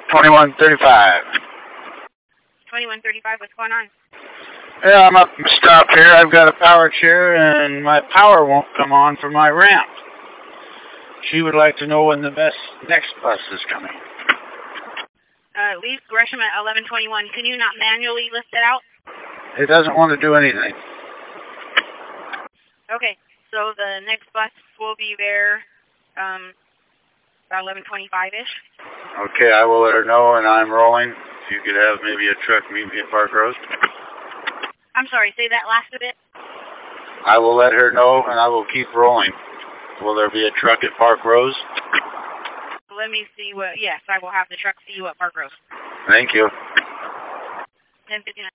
2135. 2135, what's going on? Yeah, I'm up stop here. I've got a power chair and my power won't come on for my ramp. She would like to know when the next bus is coming. Leave Gresham at 1121. Can you not manually lift it out? It doesn't want to do anything. Okay, so the next bus will be there about 11:25-ish. Okay, I will let her know, and I'm rolling. If you could have maybe a truck meet me at Park Rose. I'm sorry, say that last bit. I will let her know, and I will keep rolling. Will there be a truck at Park Rose? Let me see what... Yes, I will have the truck see you at Park Rose. Thank you. 10:59.